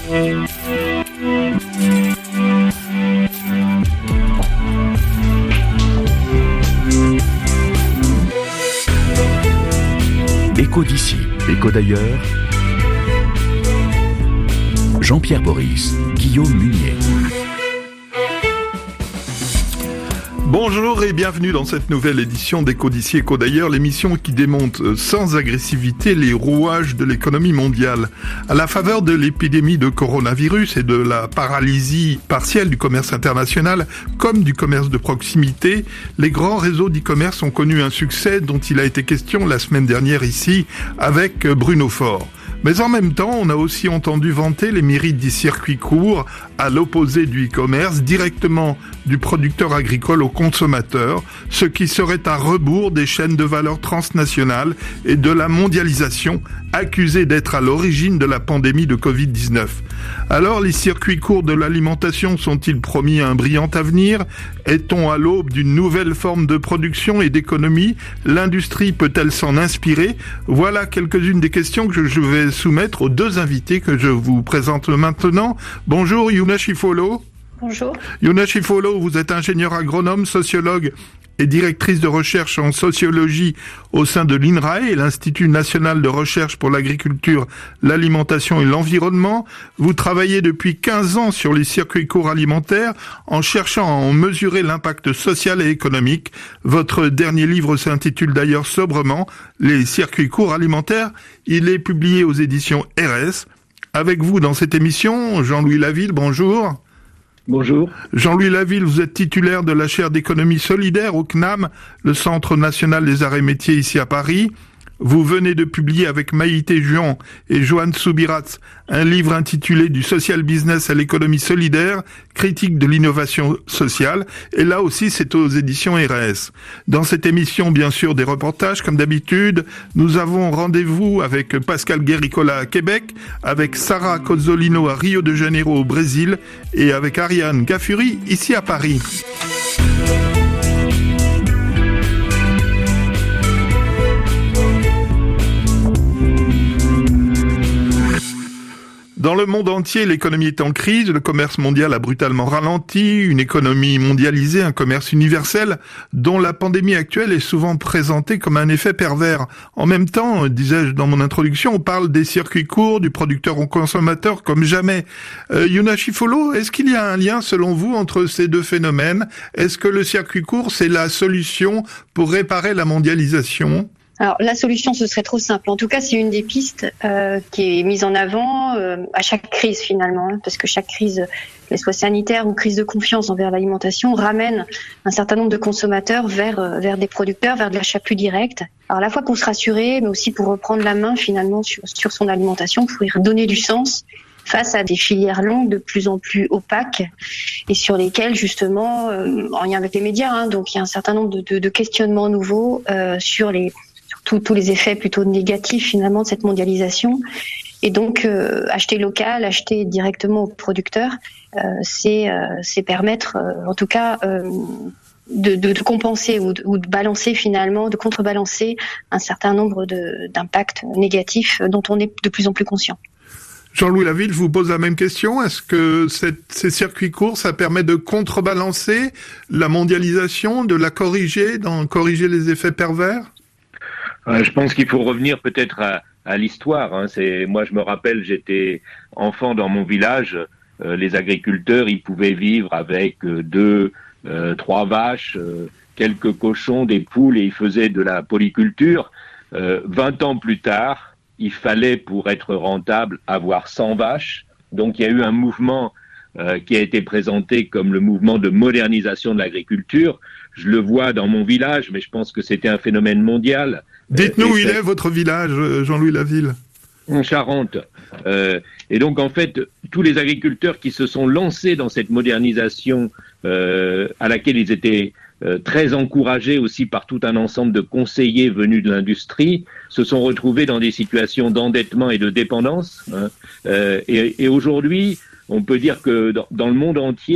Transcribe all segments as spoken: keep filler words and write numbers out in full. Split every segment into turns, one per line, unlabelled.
Écho d'ici, écho d'ailleurs. Jean-Pierre Boris, Guillaume Munier.
Bonjour et bienvenue dans cette nouvelle édition d'Écho d'ici, écho d'ailleurs, l'émission qui démonte sans agressivité les rouages de l'économie mondiale. À la faveur de l'épidémie de coronavirus et de la paralysie partielle du commerce international comme du commerce de proximité, les grands réseaux d'e-commerce ont connu un succès dont il a été question la semaine dernière ici avec Bruno Faure. Mais en même temps, on a aussi entendu vanter les mérites du circuit court, à l'opposé du e-commerce, directement du producteur agricole au consommateur, ce qui serait à rebours des chaînes de valeur transnationales et de la mondialisation, accusées d'être à l'origine de la pandémie de covid dix-neuf. Alors, les circuits courts de l'alimentation sont-ils promis un brillant avenir ? Est-on à l'aube d'une nouvelle forme de production et d'économie ? L'industrie peut-elle s'en inspirer ? Voilà quelques-unes des questions que je vais soumettre aux deux invités que je vous présente maintenant. Bonjour Yuna Chifolo.
Bonjour.
Yuna Chifolo, vous êtes ingénieure agronome, sociologue et directrice de recherche en sociologie au sein de l'I N R A E, l'Institut national de recherche pour l'agriculture, l'alimentation et l'environnement. Vous travaillez depuis quinze ans sur les circuits courts alimentaires en cherchant à en mesurer l'impact social et économique. Votre dernier livre s'intitule d'ailleurs sobrement « Les circuits courts alimentaires ». Il est publié aux éditions R S. Avec vous dans cette émission, Jean-Louis Laville, bonjour.
Bonjour.
Jean-Louis Laville, vous êtes titulaire de la chaire d'économie solidaire au C N A M, le Centre national des arts et métiers ici à Paris. Vous venez de publier avec Maïté Juan et Joanne Soubirats un livre intitulé « Du social business à l'économie solidaire, critique de l'innovation sociale ». Et là aussi, c'est aux éditions R S. Dans cette émission, bien sûr, des reportages, comme d'habitude. Nous avons rendez-vous avec Pascal Guéricola à Québec, avec Sarah Cozzolino à Rio de Janeiro au Brésil et avec Ariane Gaffuri ici à Paris. Dans le monde entier, l'économie est en crise, le commerce mondial a brutalement ralenti, une économie mondialisée, un commerce universel, dont la pandémie actuelle est souvent présentée comme un effet pervers. En même temps, disais-je dans mon introduction, on parle des circuits courts, du producteur au consommateur comme jamais. Euh, Yuna Chifolo, est-ce qu'il y a un lien selon vous entre ces deux phénomènes ? Est-ce que le circuit court, c'est la solution pour réparer la mondialisation ?
Alors la solution, ce serait trop simple. En tout cas, c'est une des pistes euh, qui est mise en avant euh, à chaque crise finalement, hein, parce que chaque crise, qu'elle soit sanitaire ou crise de confiance envers l'alimentation, ramène un certain nombre de consommateurs vers euh, vers des producteurs, vers de l'achat plus direct. Alors à la fois pour se rassurer, mais aussi pour reprendre la main finalement sur, sur son alimentation, pour y redonner du sens face à des filières longues de plus en plus opaques et sur lesquelles justement, euh, en lien avec les médias, hein, donc il y a un certain nombre de, de, de questionnements nouveaux euh, sur les Tous, tous les effets plutôt négatifs finalement de cette mondialisation. Et donc euh, acheter local, acheter directement aux producteurs, euh, c'est, euh, c'est permettre euh, en tout cas euh, de, de, de compenser ou de, ou de balancer finalement, de contrebalancer un certain nombre de, d'impacts négatifs dont on est de plus en plus conscient.
Jean-Louis Laville, je vous pose la même question. Est-ce que cette, ces circuits courts, ça permet de contrebalancer la mondialisation, de la corriger, d'en corriger les effets pervers ?
Je pense qu'il faut revenir peut-être à, à l'histoire. Hein. C'est, moi, je me rappelle, j'étais enfant dans mon village. Euh, les agriculteurs, ils pouvaient vivre avec euh, deux, euh, trois vaches, euh, quelques cochons, des poules, et ils faisaient de la polyculture. Euh, vingt ans plus tard, il fallait, pour être rentable, avoir cent vaches. Donc, il y a eu un mouvement euh, qui a été présenté comme le mouvement de modernisation de l'agriculture. Je le vois dans mon village, mais je pense que c'était un phénomène mondial.
Dites-nous où il est, votre village, Jean-Louis Laville.
En Charente. Euh, et donc, en fait, tous les agriculteurs qui se sont lancés dans cette modernisation euh, à laquelle ils étaient euh, très encouragés aussi par tout un ensemble de conseillers venus de l'industrie, se sont retrouvés dans des situations d'endettement et de dépendance. Hein. Euh, et, et aujourd'hui, on peut dire que dans, dans le monde entier,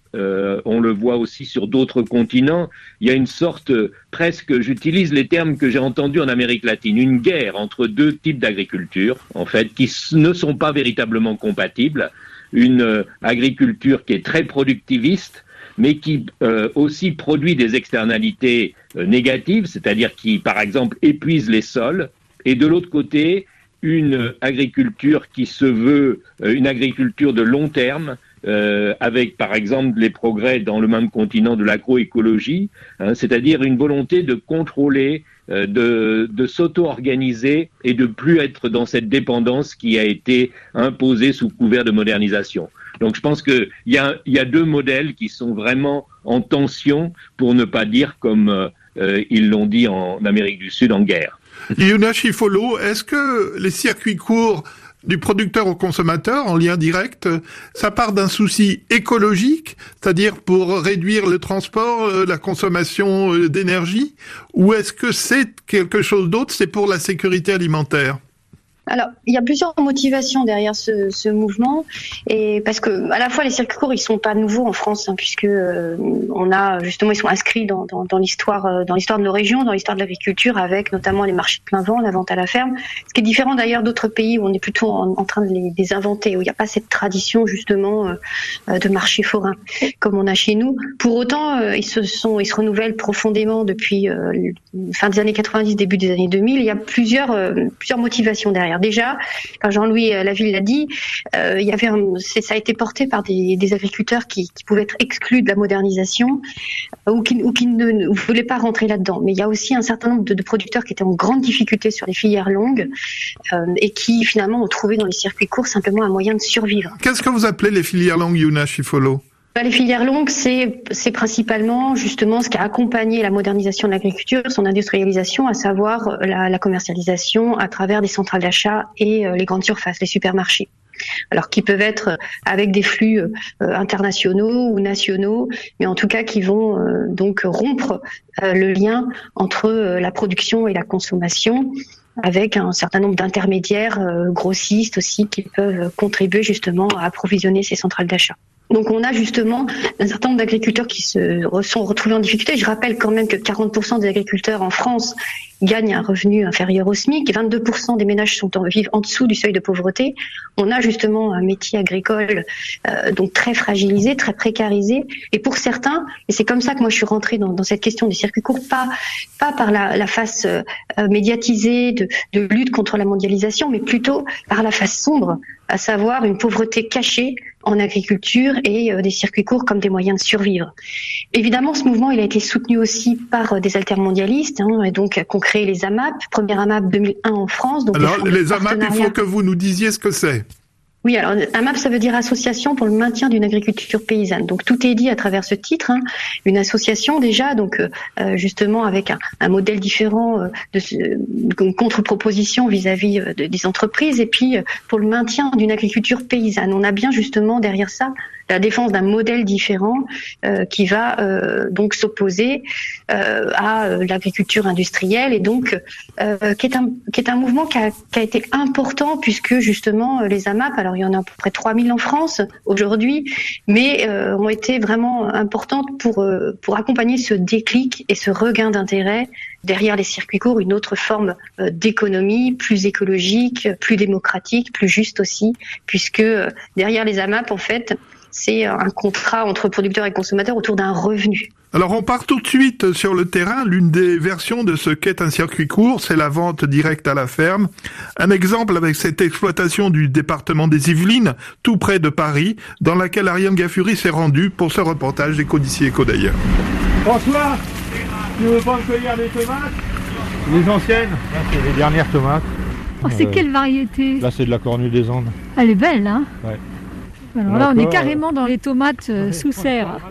euh, on le voit aussi sur d'autres continents, il y a une sorte, euh, presque, j'utilise les termes que j'ai entendus en Amérique latine, une guerre entre deux types d'agriculture, en fait, qui s- ne sont pas véritablement compatibles. Une euh, agriculture qui est très productiviste, mais qui euh, aussi produit des externalités euh, négatives, c'est-à-dire qui, par exemple, épuise les sols, et de l'autre côté, une agriculture qui se veut euh, une agriculture de long terme, euh, avec, par exemple, les progrès dans le même continent de l'agroécologie, hein, c'est-à-dire une volonté de contrôler, euh, de, de s'auto-organiser et de plus être dans cette dépendance qui a été imposée sous couvert de modernisation. Donc je pense qu'il y a, y a deux modèles qui sont vraiment en tension, pour ne pas dire, comme euh, euh, ils l'ont dit en Amérique du Sud, en guerre.
Yuna Chifolo, est-ce que les circuits courts du producteur au consommateur, en lien direct, ça part d'un souci écologique, c'est-à-dire pour réduire le transport, la consommation d'énergie, ou est-ce que c'est quelque chose d'autre, c'est pour la sécurité alimentaire ?
Alors, il y a plusieurs motivations derrière ce, ce mouvement, et parce que à la fois les circuits courts, ils sont pas nouveaux en France, hein, puisque euh, on a justement, ils sont inscrits dans, dans, dans l'histoire, euh, dans l'histoire de nos régions, dans l'histoire de l'agriculture, avec notamment les marchés de plein vent, la vente à la ferme. Ce qui est différent d'ailleurs d'autres pays où on est plutôt en, en train de les, les inventer, où il n'y a pas cette tradition justement euh, de marché forain comme on a chez nous. Pour autant, euh, ils se sont, ils se renouvellent profondément depuis euh, fin des années quatre-vingt-dix, début des années deux mille. Il y a plusieurs, euh, plusieurs motivations derrière. Déjà, quand Jean-Louis Laville l'a dit, euh, il y avait un, c'est, ça a été porté par des, des agriculteurs qui, qui pouvaient être exclus de la modernisation euh, ou qui, ou qui ne, ne voulaient pas rentrer là-dedans. Mais il y a aussi un certain nombre de, de producteurs qui étaient en grande difficulté sur les filières longues euh, et qui finalement ont trouvé dans les circuits courts simplement un moyen de survivre.
Qu'est-ce que vous appelez les filières longues, Yuna Chifolo ?
Les filières longues, c'est, c'est principalement justement ce qui a accompagné la modernisation de l'agriculture, son industrialisation, à savoir la, la commercialisation à travers des centrales d'achat et euh, les grandes surfaces, les supermarchés. Alors qui peuvent être avec des flux euh, internationaux ou nationaux, mais en tout cas qui vont euh, donc rompre euh, le lien entre euh, la production et la consommation, avec un certain nombre d'intermédiaires euh, grossistes aussi qui peuvent contribuer justement à approvisionner ces centrales d'achat. Donc on a justement un certain nombre d'agriculteurs qui se sont retrouvés en difficulté. Je rappelle quand même que quarante pour cent des agriculteurs en France gagnent un revenu inférieur au SMIC, vingt-deux pour cent des ménages sont en, vivent en dessous du seuil de pauvreté. On a justement un métier agricole euh, donc très fragilisé, très précarisé. Et pour certains, et c'est comme ça que moi je suis rentrée dans, dans cette question des circuits courts, pas pas par la, la face euh, médiatisée de, de lutte contre la mondialisation, mais plutôt par la face sombre, à savoir une pauvreté cachée en agriculture et euh, des circuits courts comme des moyens de survivre. Évidemment, ce mouvement il a été soutenu aussi par euh, des altermondialistes, hein, et donc qu'on crée les A M A P, premier A M A P deux mille un en France. Donc
alors les A M A P, il faut que vous nous disiez ce que c'est.
Oui, alors A M A P, ça veut dire Association pour le maintien d'une agriculture paysanne. Donc tout est dit à travers ce titre. Hein. Une association déjà, donc euh, justement avec un, un modèle différent euh, de, de contre-proposition vis-à-vis de, des entreprises, et puis euh, pour le maintien d'une agriculture paysanne. On a bien justement derrière ça la défense d'un modèle différent euh, qui va euh, donc s'opposer euh, à euh, l'agriculture industrielle, et donc euh, qui est un qui est un mouvement qui a, qui a été important, puisque justement les A M A P, alors il y en a à peu près trois mille en France aujourd'hui, mais euh, ont été vraiment importantes pour euh, pour accompagner ce déclic et ce regain d'intérêt derrière les circuits courts, une autre forme euh, d'économie plus écologique, plus démocratique, plus juste aussi, puisque euh, derrière les A M A P en fait c'est un contrat entre producteurs et consommateurs autour d'un revenu.
Alors on part tout de suite sur le terrain. L'une des versions de ce qu'est un circuit court, c'est la vente directe à la ferme. Un exemple avec cette exploitation du département des Yvelines, tout près de Paris, dans laquelle Ariane Gaffury s'est rendue pour ce reportage d'Éco d'ici, Éco d'ailleurs.
François, tu veux pas me cueillir des tomates? Les anciennes, là c'est les dernières tomates.
Oh, c'est
euh,
quelle variété?
Là c'est de la cornue des Andes.
Elle est belle, hein?
Ouais.
Alors là, on est carrément dans les tomates euh, sous serre.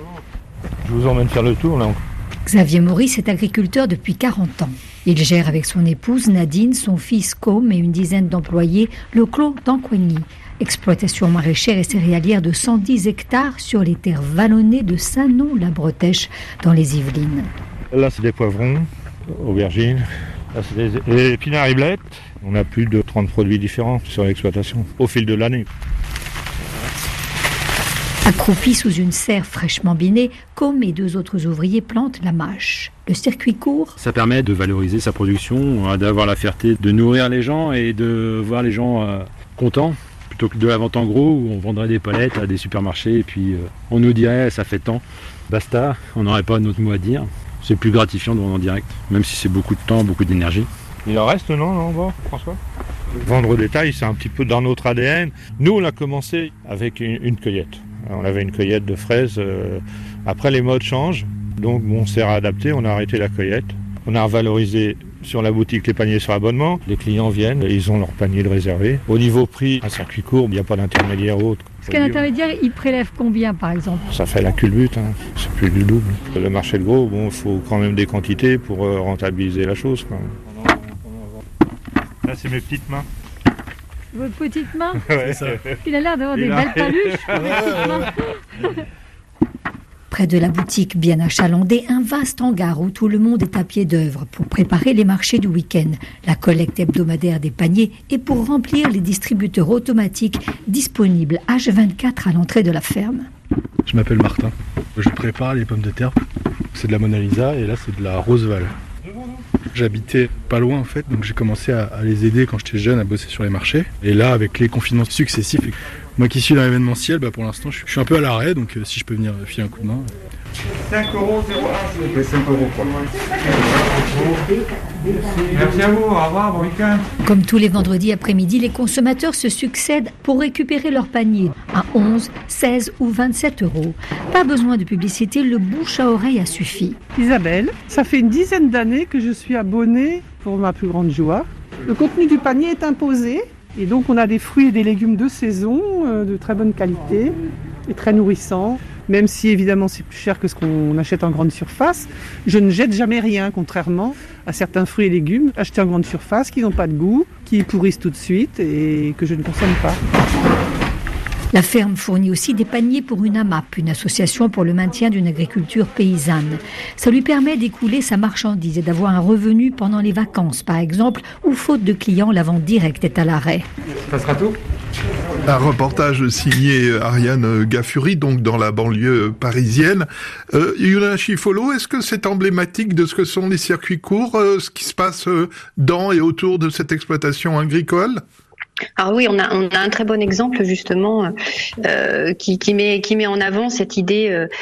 Je vous emmène faire le tour, là.
Xavier Maurice est agriculteur depuis quarante ans. Il gère avec son épouse Nadine, son fils Com et une dizaine d'employés le clos d'Ancoigny. Exploitation maraîchère et céréalière de cent dix hectares sur les terres vallonnées de Saint-Nom-la-Bretèche dans les Yvelines.
Là, c'est des poivrons, aubergines. Là, c'est des, des épinards et blettes. On a plus de trente produits différents sur l'exploitation au fil de l'année.
Accroupis sous une serre fraîchement binée, Com et deux autres ouvriers plantent la mâche. Le circuit court.
Ça permet de valoriser sa production, d'avoir la fierté de nourrir les gens et de voir les gens euh, contents. Plutôt que de la vente en gros où on vendrait des palettes à des supermarchés et puis euh, on nous dirait ça fait tant, basta, on n'aurait pas notre mot à dire. C'est plus gratifiant de vendre en direct, même si c'est beaucoup de temps, beaucoup d'énergie.
Il en reste, non, non, bon, François ? Vendre au détail, c'est un petit peu dans notre A D N. Nous, on a commencé avec une, une cueillette. On avait une cueillette de fraises. Euh, après, les modes changent, donc on s'est réadapté, on a arrêté la cueillette. On a revalorisé sur la boutique les paniers sur abonnement. Les clients viennent, ils ont leur panier de réservé. Au niveau prix, un circuit court, il n'y a pas d'intermédiaire autre.
Parce qu'un intermédiaire, il prélève combien, par exemple ?
Ça fait la culbute, hein. C'est plus du double. Le marché de gros, bon, il faut quand même des quantités pour euh, rentabiliser la chose. Quoi. Là, c'est mes petites mains.
Votre petite main ?
Ouais.
Il a l'air d'avoir des belles paluches.
Près de la boutique bien achalandée, un vaste hangar où tout le monde est à pied d'œuvre pour préparer les marchés du week-end, la collecte hebdomadaire des paniers et pour remplir les distributeurs automatiques disponibles H vingt-quatre à l'entrée de la ferme.
Je m'appelle Martin. Je prépare les pommes de terre. C'est de la Mona Lisa et là c'est de la Roseval. J'habitais pas loin en fait, donc j'ai commencé à, à les aider quand j'étais jeune à bosser sur les marchés. Et là, avec les confinements successifs, moi qui suis dans l'événementiel, bah pour l'instant, je, je suis un peu à l'arrêt, donc euh, si je peux venir filer un coup de main.
cinq euros zéro un, s'il vous plaît, cinq euros quoi. Merci à vous, au revoir, bon week-end.
Comme tous les vendredis après-midi, les consommateurs se succèdent pour récupérer leur panier à onze, seize ou vingt-sept euros. Pas besoin de publicité, le bouche à oreille a suffi.
Isabelle, ça fait une dizaine d'années que je suis abonnée pour ma plus grande joie. Le contenu du panier est imposé et donc on a des fruits et des légumes de saison, euh, de très bonne qualité et très nourrissants. Même si évidemment c'est plus cher que ce qu'on achète en grande surface, je ne jette jamais rien, contrairement à certains fruits et légumes achetés en grande surface qui n'ont pas de goût, qui pourrissent tout de suite et que je ne consomme pas.
La ferme fournit aussi des paniers pour une A M A P, une association pour le maintien d'une agriculture paysanne. Ça lui permet d'écouler sa marchandise et d'avoir un revenu pendant les vacances, par exemple, où faute de clients, la vente directe est à l'arrêt.
Ça sera tout ?
Un reportage signé Ariane Gaffuri, donc dans la banlieue parisienne. Euh, Yuna Chifolo, est-ce que c'est emblématique de ce que sont les circuits courts, euh, ce qui se passe euh, dans et autour de cette exploitation agricole ?
Alors oui, on a, on a un très bon exemple justement euh, qui, qui met qui met en avant cette idée euh,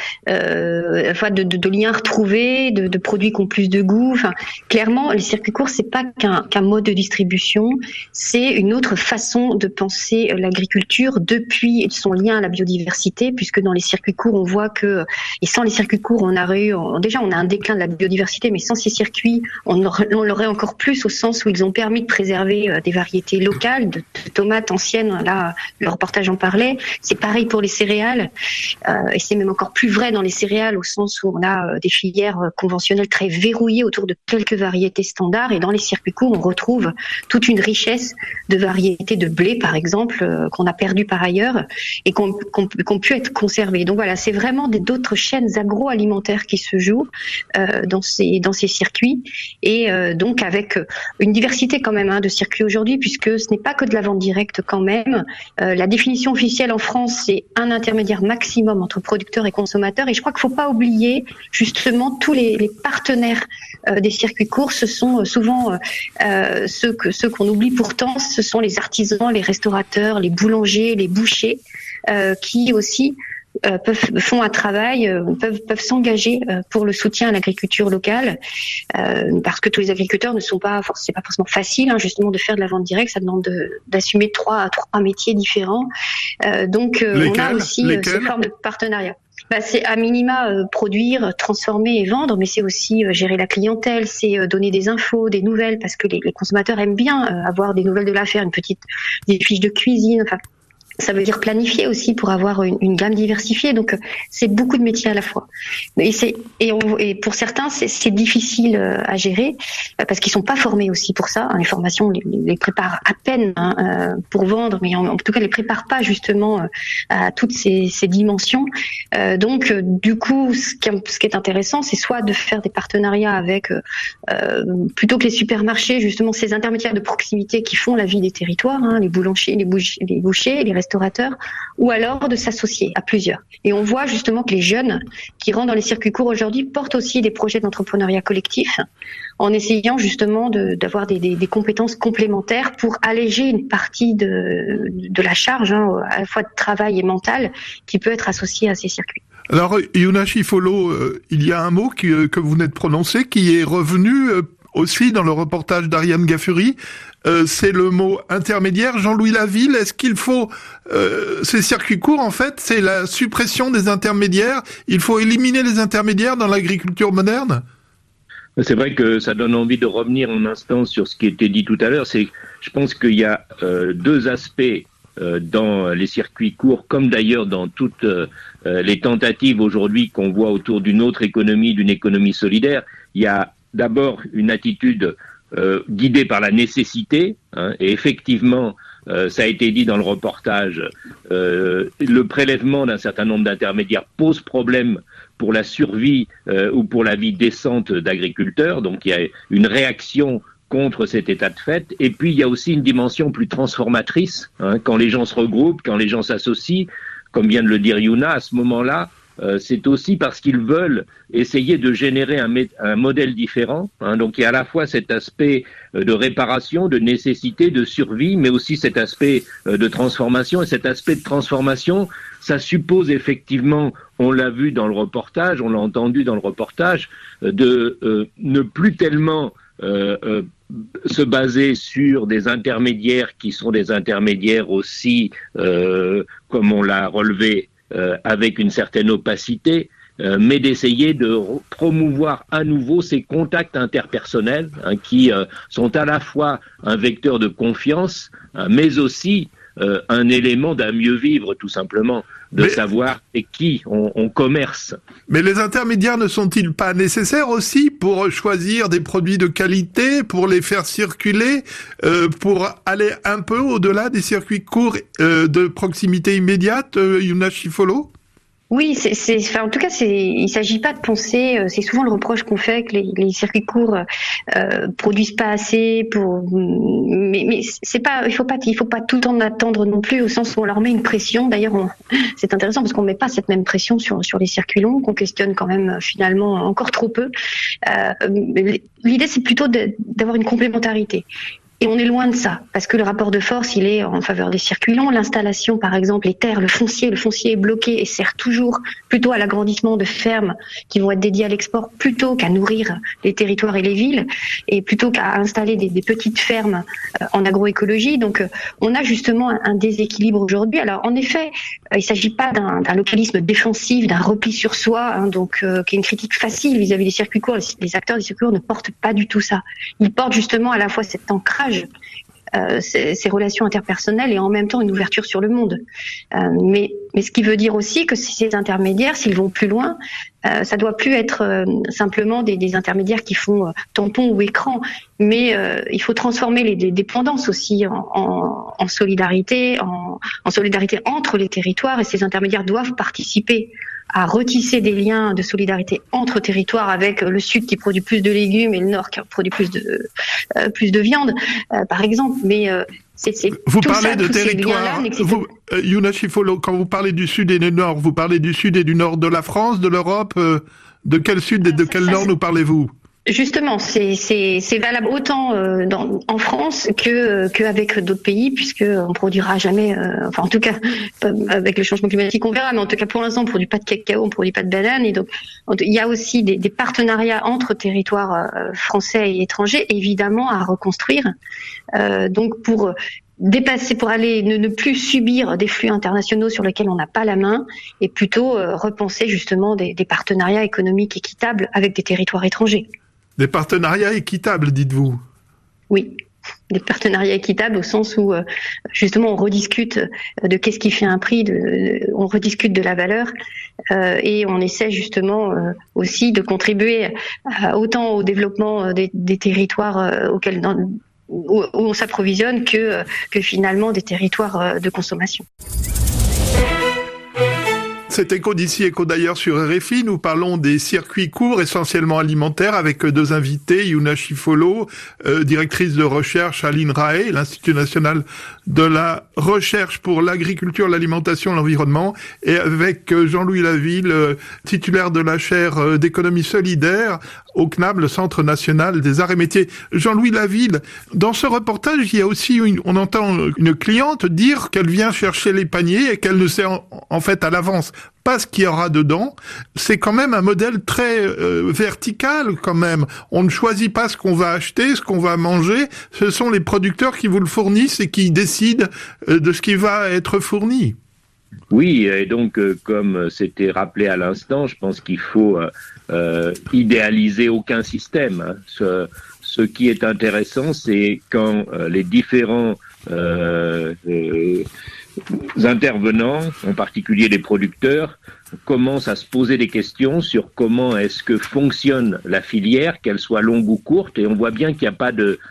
euh, enfin de, de, de liens retrouvés, de, de produits qui ont plus de goût. Enfin, clairement, les circuits courts, c'est pas qu'un, qu'un mode de distribution, c'est une autre façon de penser l'agriculture depuis son lien à la biodiversité, puisque dans les circuits courts, on voit que et sans les circuits courts, on aurait eu déjà on a un déclin de la biodiversité, mais sans ces circuits, on, aurait, on l'aurait encore plus au sens où ils ont permis de préserver des variétés locales. De, de tomates anciennes, là, le reportage en parlait. C'est pareil pour les céréales, euh, et c'est même encore plus vrai dans les céréales au sens où on a euh, des filières euh, conventionnelles très verrouillées autour de quelques variétés standards, et dans les circuits courts, on retrouve toute une richesse de variétés de blé, par exemple, euh, qu'on a perdu par ailleurs et qu'on, qu'on, qu'on pu être conservées. Donc voilà, c'est vraiment des, d'autres chaînes agroalimentaires qui se jouent euh, dans ces dans ces circuits, et euh, donc avec une diversité quand même hein, de circuits aujourd'hui, puisque ce n'est pas que de la vente directe quand même. Euh, la définition officielle en France, c'est un intermédiaire maximum entre producteurs et consommateurs. Et je crois qu'il ne faut pas oublier justement tous les, les partenaires euh, des circuits courts. Ce sont souvent euh, ceux, que, ceux qu'on oublie pourtant. Ce sont les artisans, les restaurateurs, les boulangers, les bouchers euh, qui aussi Euh, peuvent font un travail, euh, peuvent peuvent s'engager euh, pour le soutien à l'agriculture locale, euh, parce que tous les agriculteurs ne sont pas, c'est pas forcément facile, hein, justement, de faire de la vente directe. Ça demande de, d'assumer trois trois métiers différents. Euh, donc, euh, on a aussi euh, ces formes de partenariat. Bah, c'est à minima euh, produire, transformer et vendre, mais c'est aussi euh, gérer la clientèle, c'est euh, donner des infos, des nouvelles, parce que les, les consommateurs aiment bien euh, avoir des nouvelles de l'affaire, une petite, des fiches de cuisine, enfin. Ça veut dire planifier aussi pour avoir une, une gamme diversifiée. Donc, c'est beaucoup de métiers à la fois. Et, c'est, et, on, et pour certains, c'est, c'est difficile à gérer parce qu'ils sont pas formés aussi pour ça. Les formations les, les préparent à peine hein, pour vendre, mais en, en tout cas, les préparent pas justement à toutes ces, ces dimensions. Euh, donc, du coup, ce qui, ce qui est intéressant, c'est soit de faire des partenariats avec, euh, plutôt que les supermarchés, justement, ces intermédiaires de proximité qui font la vie des territoires, hein, les boulangers, les bouchers, les bouchers, les restaurateurs, restaurateurs, ou alors de s'associer à plusieurs. Et on voit justement que les jeunes qui rentrent dans les circuits courts aujourd'hui portent aussi des projets d'entrepreneuriat collectif, en essayant justement de, d'avoir des, des, des compétences complémentaires pour alléger une partie de, de la charge, hein, à la fois de travail et mentale, qui peut être associée à ces circuits.
Alors, Yuna Chifolo, euh, il y a un mot qui, euh, que vous venez de prononcer qui est revenu euh, aussi dans le reportage d'Ariane Gaffuri, euh, c'est le mot intermédiaire. Jean-Louis Laville, est-ce qu'il faut... Euh, ces circuits courts, en fait, c'est la suppression des intermédiaires. Il faut éliminer les intermédiaires dans l'agriculture moderne ?
C'est vrai que ça donne envie de revenir un instant sur ce qui était dit tout à l'heure. C'est, je pense qu'il y a euh, deux aspects euh, dans les circuits courts, comme d'ailleurs dans toutes euh, les tentatives aujourd'hui qu'on voit autour d'une autre économie, d'une économie solidaire. Il y a d'abord une attitude euh, guidée par la nécessité, hein, et effectivement, euh, ça a été dit dans le reportage, euh, le prélèvement d'un certain nombre d'intermédiaires pose problème pour la survie euh, ou pour la vie décente d'agriculteurs. Donc il y a une réaction contre cet état de fait. Et puis il y a aussi une dimension plus transformatrice, hein, quand les gens se regroupent, quand les gens s'associent, comme vient de le dire Yuna, à ce moment-là, euh, c'est aussi parce qu'ils veulent essayer de générer un, mé- un modèle différent. Hein. Donc il y a à la fois cet aspect euh, de réparation, de nécessité, de survie, mais aussi cet aspect euh, de transformation. Et cet aspect de transformation, ça suppose effectivement, on l'a vu dans le reportage, on l'a entendu dans le reportage, euh, de euh, ne plus tellement euh, euh, se baser sur des intermédiaires qui sont des intermédiaires aussi, euh, comme on l'a relevé, euh, avec une certaine opacité, euh, mais d'essayer de promouvoir à nouveau ces contacts interpersonnels, hein, qui euh, sont à la fois un vecteur de confiance, hein, mais aussi euh, un élément d'un mieux vivre, tout simplement, de mais, savoir avec qui on, on commerce.
Mais les intermédiaires ne sont-ils pas nécessaires aussi pour choisir des produits de qualité, pour les faire circuler, euh, pour aller un peu au-delà des circuits courts euh, de proximité immédiate, euh, Yuna Chifolo ?
Oui, c'est, c'est, enfin, en tout cas, c'est, il s'agit pas de penser. Euh, c'est souvent le reproche qu'on fait que les, les circuits courts euh, produisent pas assez. Pour, mais, mais c'est pas, il faut pas, il faut pas tout le temps attendre non plus, au sens où on leur met une pression. D'ailleurs, on, c'est intéressant parce qu'on met pas cette même pression sur sur les circuits longs, qu'on questionne quand même finalement encore trop peu. Euh, l'idée, c'est plutôt de, d'avoir une complémentarité. Et on est loin de ça, parce que le rapport de force, il est en faveur des circuits longs. L'installation, par exemple, les terres, le foncier, le foncier est bloqué et sert toujours plutôt à l'agrandissement de fermes qui vont être dédiées à l'export, plutôt qu'à nourrir les territoires et les villes, et plutôt qu'à installer des, des petites fermes euh, en agroécologie. Donc, euh, on a justement un, un déséquilibre aujourd'hui. Alors, en effet, euh, il ne s'agit pas d'un, d'un localisme défensif, d'un repli sur soi, hein, donc euh, qui est une critique facile vis-à-vis des circuits courts. Les, les acteurs des circuits courts ne portent pas du tout ça. Ils portent justement à la fois cet ancrage, Euh, ces, ces relations interpersonnelles et en même temps une ouverture sur le monde. Euh, mais, mais ce qui veut dire aussi que ces intermédiaires, s'ils vont plus loin, euh, ça doit plus être euh, simplement des, des intermédiaires qui font euh, tampon ou écran, mais euh, il faut transformer les, les dépendances aussi en, en, en solidarité, en, en solidarité entre les territoires, et ces intermédiaires doivent participer à retisser des liens de solidarité entre territoires, avec le sud qui produit plus de légumes et le nord qui produit plus de euh, plus de viande, euh, par exemple. Mais euh, c'est, c'est
vous
tout
parlez
ça,
de
tous
territoire. Vous, euh, Yuna Chifolo, quand vous parlez du sud et du nord, vous parlez du sud et du nord de la France, de l'Europe. Euh, de quel sud et de quel nord nous parlez-vous ?
Justement, c'est, c'est, c'est valable autant euh, dans, en France que euh, qu'avec d'autres pays, puisque on produira jamais, euh, enfin en tout cas avec le changement climatique on verra, mais en tout cas pour l'instant on produit pas de cacao, on produit pas de bananes, et donc il y a aussi des, des partenariats entre territoires euh, français et étrangers, évidemment à reconstruire. Euh, donc pour dépasser, pour aller ne, ne plus subir des flux internationaux sur lesquels on n'a pas la main, et plutôt euh, repenser justement des, des partenariats économiques équitables avec des territoires étrangers.
Des partenariats équitables, dites-vous ?
Oui, des partenariats équitables au sens où euh, justement on rediscute de qu'est-ce qui fait un prix, de, de, on rediscute de la valeur, euh, et on essaie justement euh, aussi de contribuer euh, autant au développement des, des territoires euh, auxquels dans, où, où on s'approvisionne que, que finalement des territoires de consommation.
c'est Éco d'ici, Éco d'ailleurs sur R F I. Nous parlons des circuits courts, essentiellement alimentaires, avec deux invités, Yuna Chifolo, euh, directrice de recherche à l'I N R A E, l'Institut national de la recherche pour l'agriculture, l'alimentation et l'environnement, et avec Jean-Louis Laville, euh, titulaire de la chaire d'économie solidaire au C N A B, le Centre national des arts et métiers. Jean-Louis Laville, dans ce reportage, il y a aussi une, on entend une cliente dire qu'elle vient chercher les paniers et qu'elle ne sait en, en fait à l'avance pas ce qu'il y aura dedans. C'est quand même un modèle très euh, vertical quand même. On ne choisit pas ce qu'on va acheter, ce qu'on va manger. Ce sont les producteurs qui vous le fournissent et qui décident euh, de ce qui va être fourni.
Oui, et donc euh, comme c'était rappelé à l'instant, je pense qu'il faut euh, euh, idéaliser aucun système. Hein. Ce, ce qui est intéressant, c'est quand euh, les différents euh, euh, intervenants, en particulier les producteurs, commencent à se poser des questions sur comment est-ce que fonctionne la filière, qu'elle soit longue ou courte, et on voit bien qu'il n'y a pas de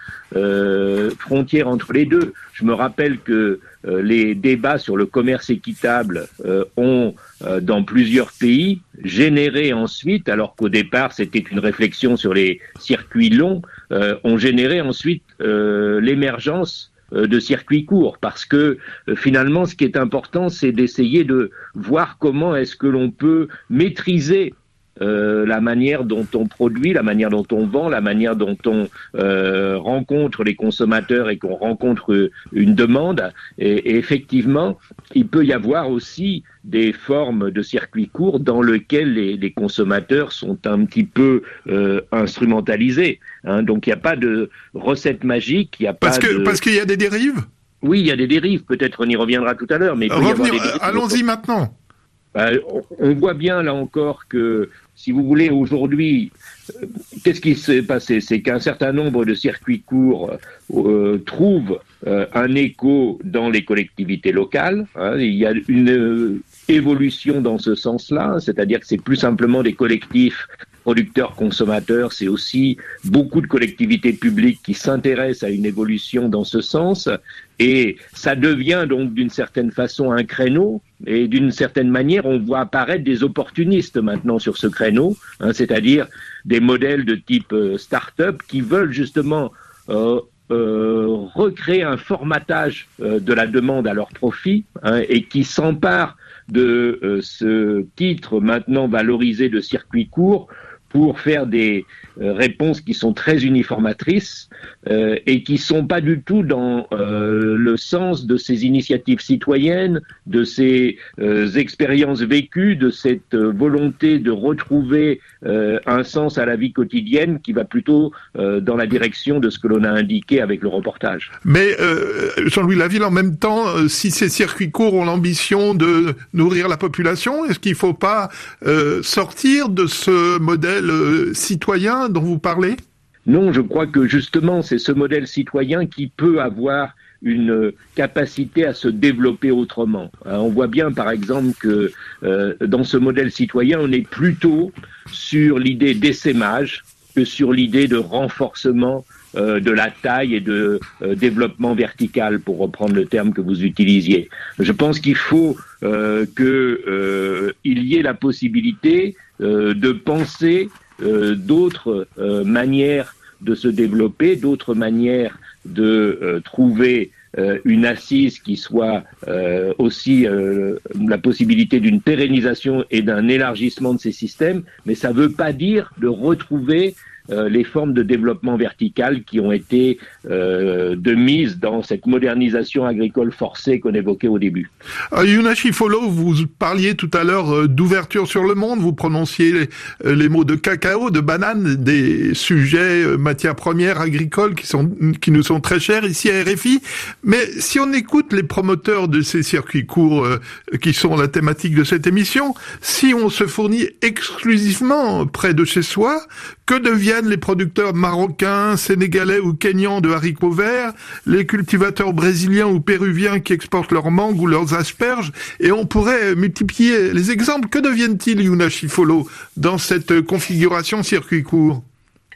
euh, frontière entre les deux. Je me rappelle que euh, les débats sur le commerce équitable euh, ont, euh, dans plusieurs pays, généré ensuite, alors qu'au départ c'était une réflexion sur les circuits longs, euh, ont généré ensuite euh, l'émergence de circuits courts, parce que euh, finalement ce qui est important, c'est d'essayer de voir comment est-ce que l'on peut maîtriser euh, la manière dont on produit, la manière dont on vend, la manière dont on euh, rencontre les consommateurs et qu'on rencontre une demande. Et, et effectivement, il peut y avoir aussi des formes de circuits courts dans lesquels les, les consommateurs sont un petit peu euh, instrumentalisés. Hein. Donc il n'y a pas de recette magique, il n'y a
parce
pas
que,
de...
Parce qu'il y a des dérives ?
Oui, il y a des dérives, peut-être on y reviendra tout à l'heure. Mais il peut
Revenir,
y avoir des dérives.
Allons-y maintenant.
Euh, on voit bien là encore que, si vous voulez, aujourd'hui, euh, qu'est-ce qui s'est passé? C'est qu'un certain nombre de circuits courts euh, trouvent euh, un écho dans les collectivités locales. Hein. Il y a une euh, évolution dans ce sens-là, c'est-à-dire que c'est plus simplement des collectifs producteurs, consommateurs, c'est aussi beaucoup de collectivités publiques qui s'intéressent à une évolution dans ce sens, et ça devient donc d'une certaine façon un créneau, et d'une certaine manière on voit apparaître des opportunistes maintenant sur ce créneau, hein, c'est-à-dire des modèles de type euh, start-up qui veulent justement euh, euh, recréer un formatage euh, de la demande à leur profit, hein, et qui s'emparent de euh, ce titre maintenant valorisé de circuit court pour faire des euh, réponses qui sont très uniformatrices euh, et qui sont pas du tout dans euh, le sens de ces initiatives citoyennes, de ces euh, expériences vécues, de cette euh, volonté de retrouver euh, un sens à la vie quotidienne qui va plutôt euh, dans la direction de ce que l'on a indiqué avec le reportage.
Mais euh, Jean-Louis Laville, en même temps, euh, si ces circuits courts ont l'ambition de nourrir la population, est-ce qu'il ne faut pas euh, sortir de ce modèle euh, citoyen dont vous parlez?
Non, je crois que justement c'est ce modèle citoyen qui peut avoir une capacité à se développer autrement. On voit bien par exemple que euh, dans ce modèle citoyen on est plutôt sur l'idée d'essaimage que sur l'idée de renforcement euh, de la taille et de euh, développement vertical, pour reprendre le terme que vous utilisiez. Je pense qu'il faut euh, que euh, il y ait la possibilité euh, de penser euh, d'autres euh, manières de se développer, d'autres manières de euh, trouver euh, une assise qui soit euh, aussi euh, la possibilité d'une pérennisation et d'un élargissement de ces systèmes, mais ça ne veut pas dire de retrouver euh, les formes de développement vertical qui ont été euh, de mise dans cette modernisation agricole forcée qu'on évoquait au début.
Euh, Yuna Chifolo, vous parliez tout à l'heure euh, d'ouverture sur le monde, vous prononciez les, euh, les mots de cacao, de banane, des sujets euh, matières premières agricoles qui sont qui nous sont très chers ici à R F I. Mais si on écoute les promoteurs de ces circuits courts euh, qui sont la thématique de cette émission, si on se fournit exclusivement près de chez soi, que deviennent les producteurs marocains, sénégalais ou kenyans de haricots verts, les cultivateurs brésiliens ou péruviens qui exportent leurs mangues ou leurs asperges, et on pourrait multiplier les exemples. Que deviennent-ils, Yuna Chifolo, dans cette configuration circuit court?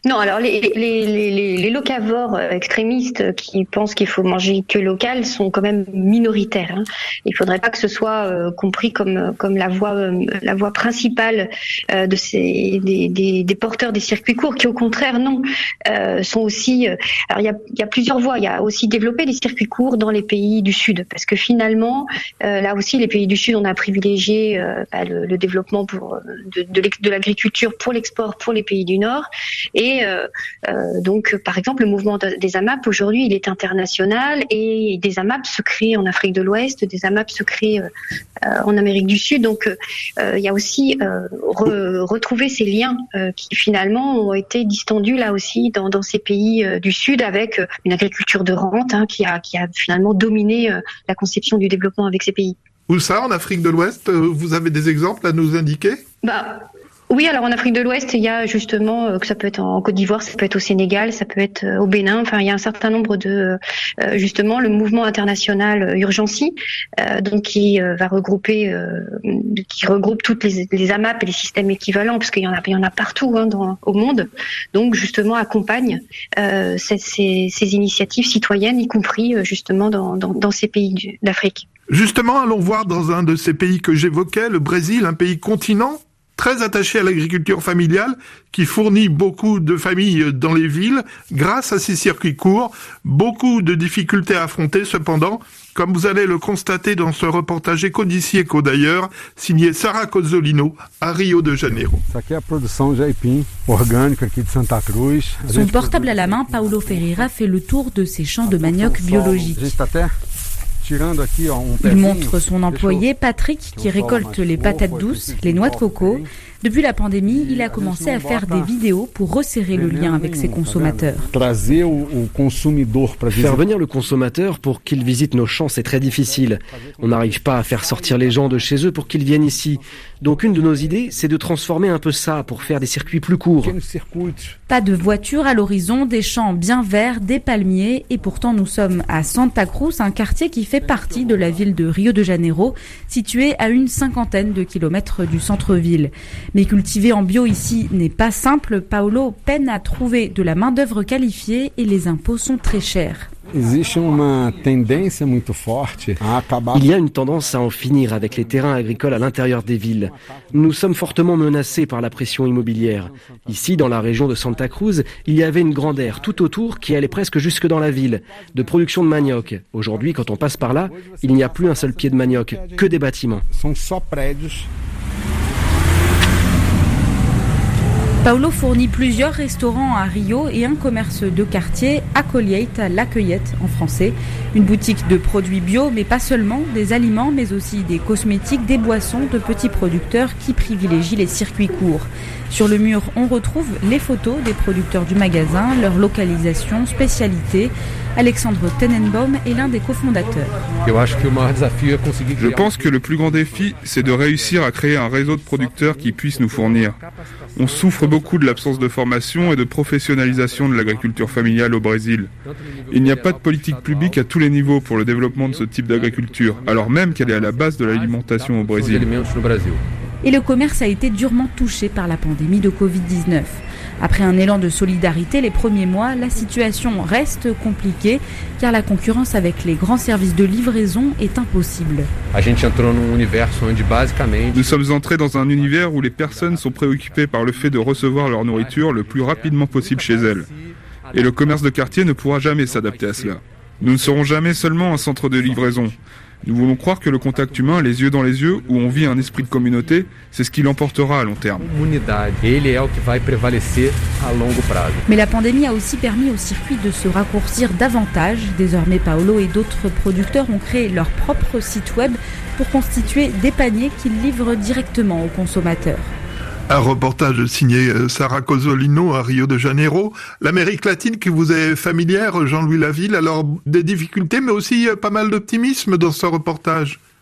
Non, alors les, les, les, les locavores extrémistes qui pensent qu'il faut manger que local sont quand même minoritaires. Hein. Il faudrait pas que ce soit euh, compris comme comme la voie euh, la voie principale euh, de ces des, des, des porteurs des circuits courts qui au contraire non euh, sont aussi. Euh, alors il y a il y a plusieurs voies. Il y a aussi développer des circuits courts dans les pays du Sud parce que finalement euh, là aussi les pays du Sud on a privilégié euh, bah, le, le développement pour de de, de l'agriculture pour l'export pour les pays du Nord et Et euh, euh, donc, par exemple, le mouvement des A M A P aujourd'hui, il est international et des A M A P se créent en Afrique de l'Ouest, des A M A P se créent euh, en Amérique du Sud. Donc, euh, il y a aussi euh, re, retrouver ces liens euh, qui finalement ont été distendus là aussi dans, dans ces pays euh, du Sud avec une agriculture de rente hein, qui a qui a finalement dominé euh, la conception du développement avec ces pays.
Où ça, en Afrique de l'Ouest, vous avez des exemples à nous indiquer ?
Bah. Oui, alors en Afrique de l'Ouest, il y a justement euh, que ça peut être en Côte d'Ivoire, ça peut être au Sénégal, ça peut être euh, au Bénin. Enfin, il y a un certain nombre de euh, justement le mouvement international euh, Urgency, euh, donc qui euh, va regrouper, euh, qui regroupe toutes les, les A M A P et les systèmes équivalents, parce qu'il y en a, il y en a partout hein, dans, au monde. Donc justement accompagne euh, ces, ces, ces initiatives citoyennes, y compris euh, justement dans, dans, dans ces pays du, d'Afrique.
Justement, allons voir dans un de ces pays que j'évoquais, le Brésil, un pays continent très attaché à l'agriculture familiale, qui fournit beaucoup de familles dans les villes, grâce à ces circuits courts, beaucoup de difficultés à affronter cependant, comme vous allez le constater dans ce reportage Éco d'ici, Éco d'ailleurs, signé Sara Cozzolino, à Rio de Janeiro.
Son portable à la main, Paulo Ferreira fait le tour de ses champs de manioc biologiques. Il montre son employé Patrick qui récolte les patates douces, les noix de coco. Depuis la pandémie, il a commencé à faire des vidéos pour resserrer le lien avec ses consommateurs.
Faire venir le consommateur pour qu'il visite nos champs, c'est très difficile. On n'arrive pas à faire sortir les gens de chez eux pour qu'ils viennent ici. Donc une de nos idées, c'est de transformer un peu ça pour faire des circuits plus courts.
Pas de voitures à l'horizon, des champs bien verts, des palmiers. Et pourtant, nous sommes à Santa Cruz, un quartier qui fait partie de la ville de Rio de Janeiro, situé à une cinquantaine de kilomètres du centre-ville. Mais cultiver en bio ici n'est pas simple. Paulo peine à trouver de la main-d'œuvre qualifiée et les impôts sont très chers.
Il y a une tendance à en finir avec les terrains agricoles à l'intérieur des villes. Nous sommes fortement menacés par la pression immobilière. Ici, dans la région de Santa Cruz, il y avait une grande aire tout autour qui allait presque jusque dans la ville, de production de manioc. Aujourd'hui, quand on passe par là, il n'y a plus un seul pied de manioc, que des bâtiments.
Paulo fournit plusieurs restaurants à Rio et un commerce de quartier, Acolheita, la cueillette en français. Une boutique de produits bio, mais pas seulement, des aliments, mais aussi des cosmétiques, des boissons de petits producteurs qui privilégient les circuits courts. Sur le mur, on retrouve les photos des producteurs du magasin, leur localisation, spécialité. Alexandre Tenenbaum est l'un des cofondateurs.
Je pense que le plus grand défi, c'est de réussir à créer un réseau de producteurs qui puisse nous fournir. On souffre beaucoup de l'absence de formation et de professionnalisation de l'agriculture familiale au Brésil. Il n'y a pas de politique publique à tous les niveaux pour le développement de ce type d'agriculture, alors même qu'elle est à la base de l'alimentation au Brésil.
Et le commerce a été durement touché par la pandémie de covid dix-neuf. Après un élan de solidarité les premiers mois, la situation reste compliquée car la concurrence avec les grands services de livraison est impossible.
Nous sommes entrés dans un univers où les personnes sont préoccupées par le fait de recevoir leur nourriture le plus rapidement possible chez elles. Et le commerce de quartier ne pourra jamais s'adapter à cela. Nous ne serons jamais seulement un centre de livraison. Nous voulons croire que le contact humain, les yeux dans les yeux, où on vit un esprit de communauté, c'est ce qui l'emportera à long terme.
Mais la pandémie a aussi permis au circuit de se raccourcir davantage. Désormais, Paulo et d'autres producteurs ont créé leur propre site web pour constituer des paniers qu'ils livrent directement aux consommateurs.
Un reportage signé Sara Cozzolino à Rio de Janeiro. L'Amérique latine qui vous est familière, Jean-Louis Laville, alors des difficultés mais aussi pas mal d'optimisme dans ce reportage.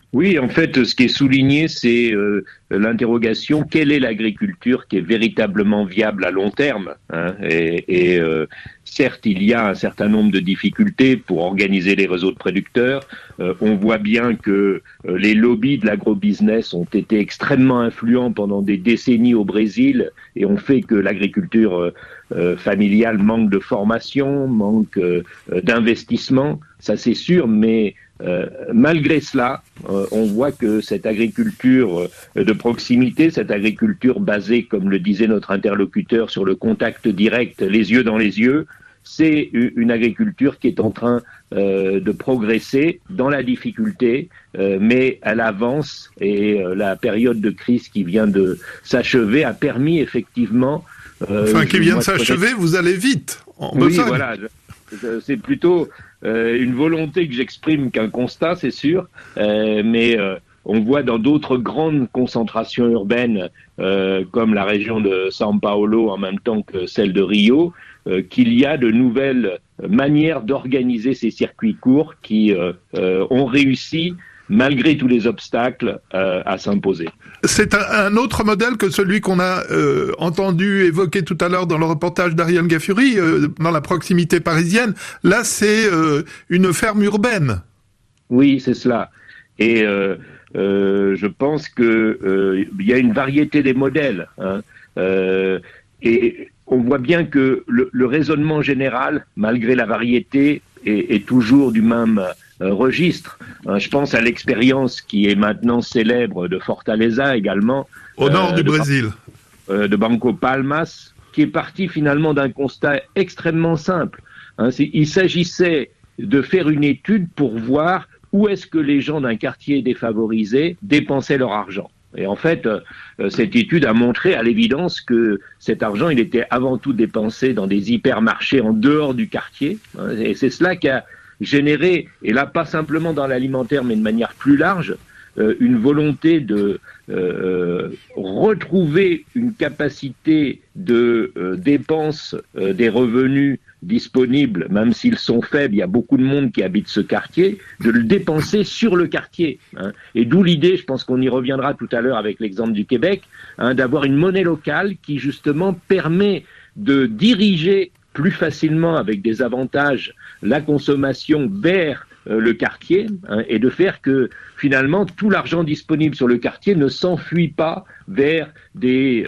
Oui, en fait, ce qui est souligné, c'est euh, l'interrogation, quelle est l'agriculture qui est véritablement viable à long terme, hein, et, et euh, certes, il y a un certain nombre de difficultés pour organiser les réseaux de producteurs. Euh, on voit bien que euh, les lobbies de l'agrobusiness ont été extrêmement influents pendant des décennies au Brésil et ont fait que l'agriculture euh, euh, familiale manque de formation, manque euh, d'investissement, ça c'est sûr, mais Euh, malgré cela, euh, on voit que cette agriculture euh, de proximité, cette agriculture basée, comme le disait notre interlocuteur, sur le contact direct, les yeux dans les yeux, c'est une agriculture qui est en train euh, de progresser dans la difficulté, euh, mais elle avance et euh, la période de crise qui vient de s'achever a permis effectivement...
Euh, enfin, qui vient de s'achever, vous allez vite en
Oui,
Besogne.
Voilà, je, c'est plutôt... Euh, une volonté que j'exprime qu'un constat, c'est sûr, euh, mais euh, on voit dans d'autres grandes concentrations urbaines, euh, comme la région de São Paulo en même temps que celle de Rio, euh, qu'il y a de nouvelles manières d'organiser ces circuits courts qui euh, euh, ont réussi, malgré tous les obstacles, euh, à s'imposer.
C'est un, un autre modèle que celui qu'on a euh, entendu évoquer tout à l'heure dans le reportage d'Ariane Gaffuri, euh, dans la proximité parisienne. Là, c'est euh, une ferme urbaine.
Oui, c'est cela. Et euh, euh, je pense que euh, il y a une variété des modèles, hein. Euh, et on voit bien que le, le raisonnement général, malgré la variété, est, est toujours du même euh, registre. Hein, je pense à l'expérience qui est maintenant célèbre de Fortaleza également.
Au euh, nord du
de,
Brésil.
Euh, de Banco Palmas, qui est parti finalement d'un constat extrêmement simple. Hein, c'est, il s'agissait de faire une étude pour voir où est-ce que les gens d'un quartier défavorisé dépensaient leur argent. Et en fait, euh, cette étude a montré à l'évidence que cet argent, il était avant tout dépensé dans des hypermarchés en dehors du quartier. Hein, et c'est cela qui a généré, et là pas simplement dans l'alimentaire, mais de manière plus large, euh, une volonté de euh, retrouver une capacité de euh, dépense euh, des revenus disponibles, même s'ils sont faibles, il y a beaucoup de monde qui habite ce quartier, de le dépenser sur le quartier. Hein. Et d'où l'idée, je pense qu'on y reviendra tout à l'heure avec l'exemple du Québec, hein, d'avoir une monnaie locale qui justement permet de diriger plus facilement, avec des avantages, la consommation vers euh, le quartier, hein, et de faire que finalement tout l'argent disponible sur le quartier ne s'enfuit pas vers des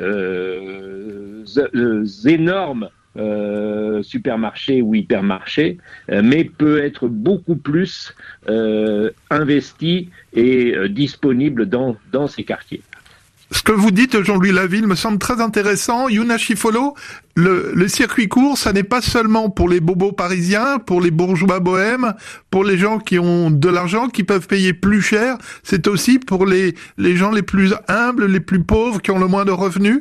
euh, euh, énormes Euh, supermarché ou hypermarché, euh, mais peut être beaucoup plus euh, investi et euh, disponible dans, dans ces quartiers.
Ce que vous dites, Jean-Louis Laville, me semble très intéressant. Yuna Chifolo, le, le circuit court, ça n'est pas seulement pour les bobos parisiens, pour les bourgeois bohèmes, pour les gens qui ont de l'argent, qui peuvent payer plus cher, c'est aussi pour les, les gens les plus humbles, les plus pauvres, qui ont le moins de revenus?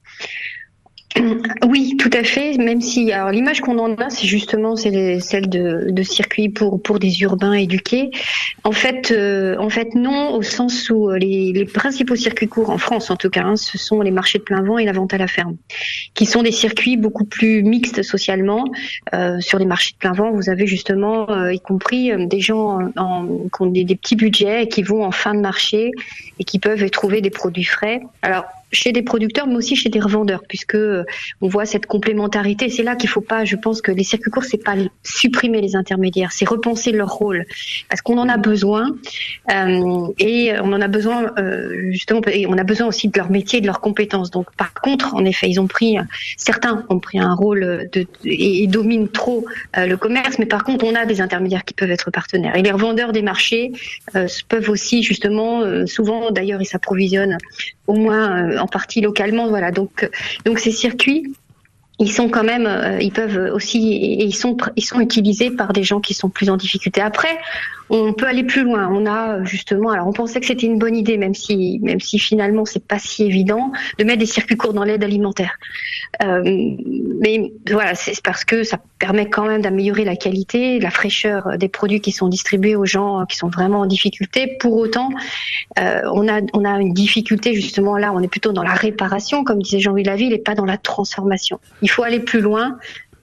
Oui, tout à fait. Même si, alors l'image qu'on en a, c'est justement c'est les, celle de, de circuits pour pour des urbains éduqués. En fait, euh, en fait non, au sens où les, les principaux circuits courts en France, en tout cas, hein, ce sont les marchés de plein vent et la vente à la ferme, qui sont des circuits beaucoup plus mixtes socialement. Euh, sur les marchés de plein vent, vous avez justement, euh, y compris euh, des gens en, en, qui ont des, des petits budgets et qui vont en fin de marché et qui peuvent trouver des produits frais. Alors chez des producteurs, mais aussi chez des revendeurs, puisque on voit cette complémentarité. C'est là qu'il faut pas, je pense que les circuits courts, c'est pas supprimer les intermédiaires, c'est repenser leur rôle, parce qu'on en a besoin, euh, et on en a besoin euh, justement, et on a besoin aussi de leur métier, de leurs compétences. Donc, par contre, en effet, ils ont pris, certains ont pris un rôle de, et, et dominent trop euh, le commerce, mais par contre, on a des intermédiaires qui peuvent être partenaires. Et les revendeurs des marchés euh, peuvent aussi, justement, euh, souvent, d'ailleurs, ils s'approvisionnent au moins euh, en partie localement, voilà. Donc, donc ces circuits, ils sont quand même, euh, ils peuvent aussi, et ils sont, ils sont utilisés par des gens qui sont plus en difficulté. Après, on peut aller plus loin. On a justement, alors on pensait que c'était une bonne idée, même si, même si finalement c'est pas si évident, de mettre des circuits courts dans l'aide alimentaire. Euh, mais voilà, c'est parce que ça permet quand même d'améliorer la qualité, la fraîcheur des produits qui sont distribués aux gens qui sont vraiment en difficulté. Pour autant, euh, on a, on a une difficulté justement là. On est plutôt dans la réparation, comme disait Jean-Louis Laville, et pas dans la transformation. Il faut aller plus loin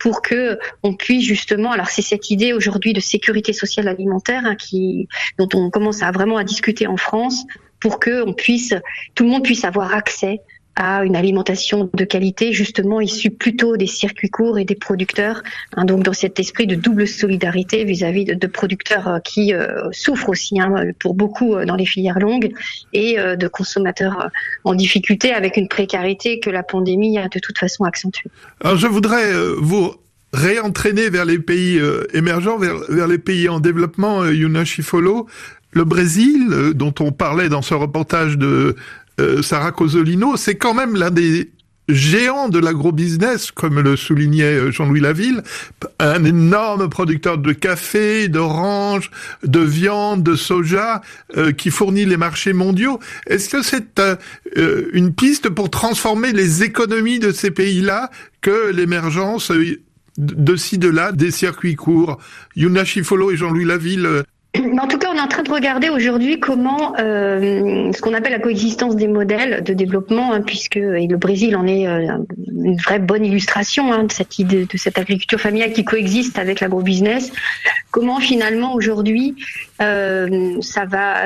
pour que on puisse justement, alors c'est cette idée aujourd'hui de sécurité sociale alimentaire hein, qui, dont on commence à vraiment à discuter en France, pour que on puisse, tout le monde puisse avoir accès à une alimentation de qualité, justement issue plutôt des circuits courts et des producteurs, hein, donc dans cet esprit de double solidarité vis-à-vis de, de producteurs euh, qui euh, souffrent aussi hein, pour beaucoup euh, dans les filières longues, et euh, de consommateurs euh, en difficulté avec une précarité que la pandémie a de toute façon accentuée.
Alors je voudrais euh, vous réentraîner vers les pays euh, émergents, vers, vers les pays en développement, euh, Yuna Chifolo. Le Brésil, euh, dont on parlait dans ce reportage de Euh, Sarah Cosolino, c'est quand même l'un des géants de l'agrobusiness, comme le soulignait Jean-Louis Laville, un énorme producteur de café, d'oranges, de viande, de soja, euh, qui fournit les marchés mondiaux. Est-ce que c'est euh, une piste pour transformer les économies de ces pays-là que l'émergence euh, de ci, de là, des circuits courts? Yuna Chifolo et Jean-Louis Laville. Euh,
En tout cas, on est en train de regarder aujourd'hui comment euh, ce qu'on appelle la coexistence des modèles de développement, hein, puisque et le Brésil en est euh, une vraie bonne illustration hein, de cette idée, de cette agriculture familiale qui coexiste avec l'agrobusiness. Comment finalement aujourd'hui euh, ça va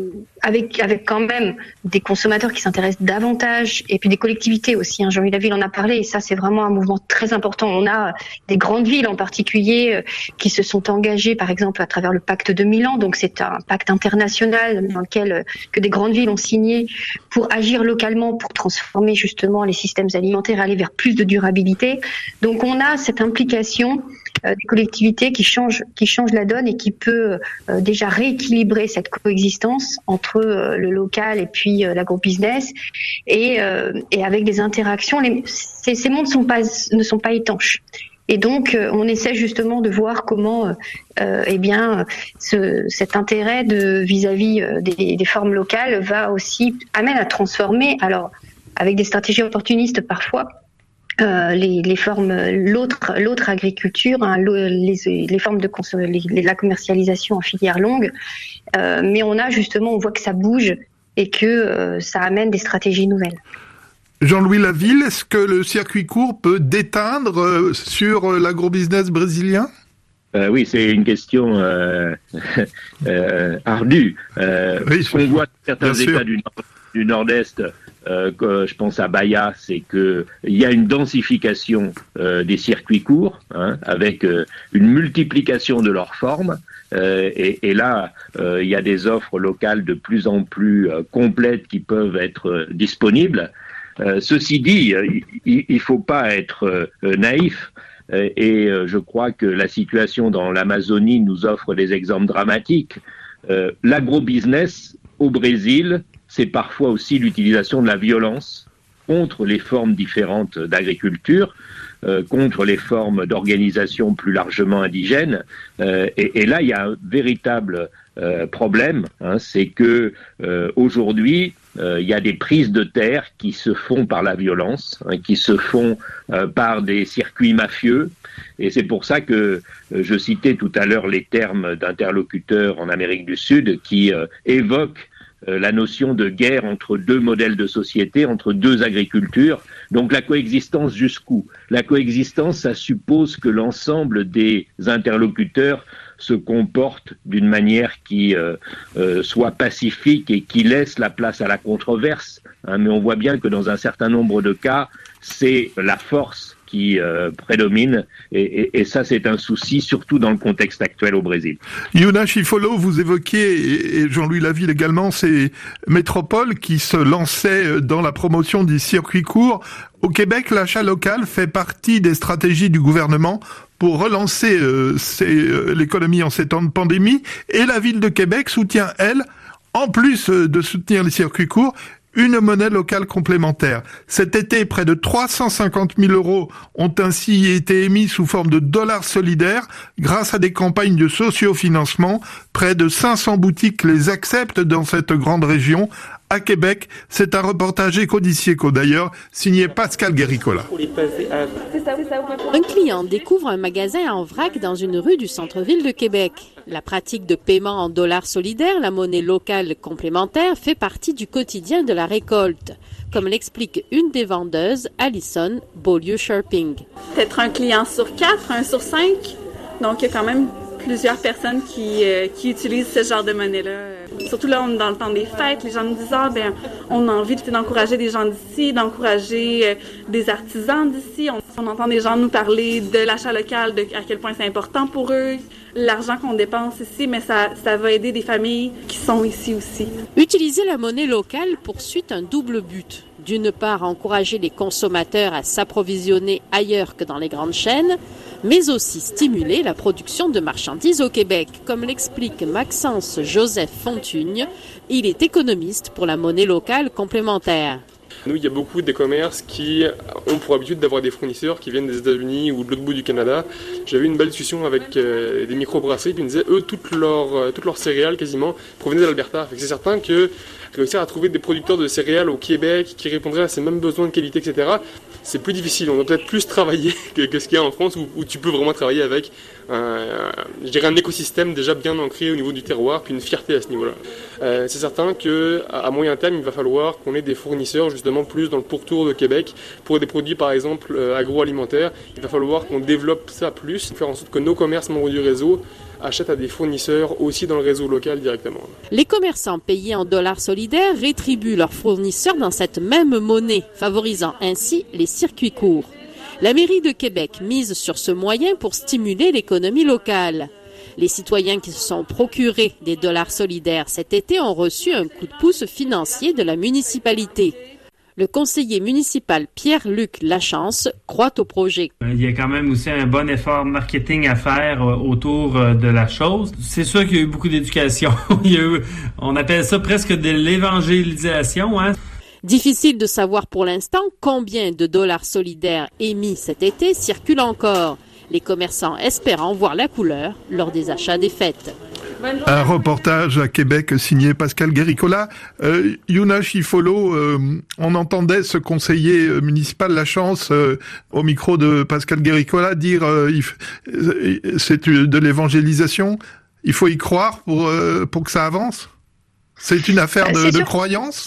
avec avec quand même des consommateurs qui s'intéressent davantage et puis des collectivités aussi. Hein, Jean-Louis Laville en a parlé et ça c'est vraiment un mouvement très important. On a des grandes villes en particulier euh, qui se sont engagées, par exemple à travers le pacte de Milan, donc c'est un pacte international dans lequel euh, que des grandes villes ont signé pour agir localement, pour transformer justement les systèmes alimentaires, aller vers plus de durabilité. Donc on a cette implication euh, des collectivités qui change qui change la donne et qui peut euh, déjà rééquilibrer cette coexistence entre euh, le local et puis euh, l'agrobusiness et euh, et avec des interactions. Les, ces, ces mondes sont pas ne sont pas étanches. Et donc, euh, on essaie justement de voir comment, euh, eh bien, ce, cet intérêt de vis-à-vis euh, des, des formes locales va aussi amène à transformer, alors avec des stratégies opportunistes parfois, euh, les, les formes, l'autre, l'autre agriculture, hein, les, les formes de consom- les, la commercialisation en filière longue. Euh, mais on a justement, on voit que ça bouge et que euh, ça amène des stratégies nouvelles.
Jean-Louis Laville, est-ce que le circuit court peut déteindre euh, sur euh, l'agrobusiness brésilien ?
euh, Oui, c'est une question euh, euh, ardue. Euh,
oui,
ce qu'on voit dans certains États du, nord, du Nord-Est, euh, que je pense à Bahia, c'est qu'il y a une densification euh, des circuits courts, hein, avec euh, une multiplication de leurs formes. Euh, et, et là, euh, il y a des offres locales de plus en plus euh, complètes qui peuvent être euh, disponibles. Euh, ceci dit, il ne faut pas être euh, naïf euh, et euh, je crois que la situation dans l'Amazonie nous offre des exemples dramatiques. Euh, l'agrobusiness au Brésil, c'est parfois aussi l'utilisation de la violence contre les formes différentes d'agriculture, euh, contre les formes d'organisation plus largement indigènes. Euh, et, et là, il y a un véritable euh, problème, hein, c'est que euh, aujourd'hui, Euh, il y a des prises de terre qui se font par la violence, hein, qui se font euh, par des circuits mafieux. Et c'est pour ça que euh, je citais tout à l'heure les termes d'interlocuteurs en Amérique du Sud qui euh, évoquent euh, la notion de guerre entre deux modèles de société, entre deux agricultures. Donc la coexistence jusqu'où ? La coexistence, ça suppose que l'ensemble des interlocuteurs se comportent d'une manière qui euh, euh, soit pacifique et qui laisse la place à la controverse. Hein, mais on voit bien que dans un certain nombre de cas, c'est la force qui euh, prédomine et, et, et ça c'est un souci surtout dans le contexte actuel au Brésil.
Yuna Chifolo, vous évoquiez, et Jean-Louis Laville également, ces métropoles qui se lançaient dans la promotion des circuits courts. Au Québec, l'achat local fait partie des stratégies du gouvernement pour relancer euh, ces, euh, l'économie en ces temps de pandémie, et la ville de Québec soutient, elle, en plus euh, de soutenir les circuits courts, une monnaie locale complémentaire. Cet été, près de trois cent cinquante mille euros ont ainsi été émis sous forme de dollars solidaires grâce à des campagnes de sociofinancement Près de cinq cents boutiques les acceptent dans cette grande région. À Québec, c'est un reportage Éco d'ici Éco d'ailleurs, signé Pascal Guéricola.
Un client découvre un magasin en vrac dans une rue du centre-ville de Québec. La pratique de paiement en dollars solidaires, la monnaie locale complémentaire, fait partie du quotidien de la récolte, comme l'explique une des vendeuses, Alison Beaulieu-Sharping.
Peut-être un client sur quatre, un sur cinq, donc il y a quand même plusieurs personnes qui, euh, qui utilisent ce genre de monnaie-là. Surtout là, on est dans le temps des fêtes, les gens nous disent « Ah, ben, on a envie d'encourager des gens d'ici, d'encourager euh, des artisans d'ici. » on, on entend des gens nous parler de l'achat local, de à quel point c'est important pour eux. L'argent qu'on dépense ici, mais ça, ça va aider des familles qui sont ici aussi.
Utiliser la monnaie locale poursuit un double but. D'une part, encourager les consommateurs à s'approvisionner ailleurs que dans les grandes chaînes, mais aussi stimuler la production de marchandises au Québec, comme l'explique Maxence Joseph Fontugne. Il est économiste pour la monnaie locale complémentaire.
Nous, il y a beaucoup de commerces qui ont pour habitude d'avoir des fournisseurs qui viennent des États-Unis ou de l'autre bout du Canada. J'avais eu une belle discussion avec euh, des microbrasseries qui me disaient, eux, toutes leurs, euh, toutes leurs céréales quasiment provenaient de l'Alberta. Fait que c'est certain que réussir à trouver des producteurs de céréales au Québec qui répondraient à ces mêmes besoins de qualité, et cetera, c'est plus difficile. On doit peut-être plus travailler que, que ce qu'il y a en France où, où tu peux vraiment travailler avec un, je dirais un écosystème déjà bien ancré au niveau du terroir, puis une fierté à ce niveau-là. Euh, c'est certain qu'à à moyen terme, il va falloir qu'on ait des fournisseurs justement plus dans le pourtour de Québec. Pour des produits par exemple euh, agroalimentaires, il va falloir qu'on développe ça plus, faire en sorte que nos commerces membres du réseau achètent à des fournisseurs aussi dans le réseau local directement.
Les commerçants payés en dollars solidaires rétribuent leurs fournisseurs dans cette même monnaie, favorisant ainsi les circuits courts. La mairie de Québec mise sur ce moyen pour stimuler l'économie locale. Les citoyens qui se sont procurés des dollars solidaires cet été ont reçu un coup de pouce financier de la municipalité. Le conseiller municipal Pierre-Luc Lachance croit au projet.
Il y a quand même aussi un bon effort marketing à faire autour de la chose. C'est sûr qu'il y a eu beaucoup d'éducation. Il y a eu, on appelle ça presque de l'évangélisation, hein.
Difficile de savoir pour l'instant combien de dollars solidaires émis cet été circulent encore. Les commerçants espèrent en voir la couleur lors des achats des fêtes.
Un reportage à Québec signé Pascal Guéricola. Euh, Yuna Chifolo, euh, on entendait ce conseiller municipal Lachance euh, au micro de Pascal Guéricola dire euh, il, c'est de l'évangélisation. Il faut y croire pour euh, pour que ça avance. C'est une affaire de, de croyance.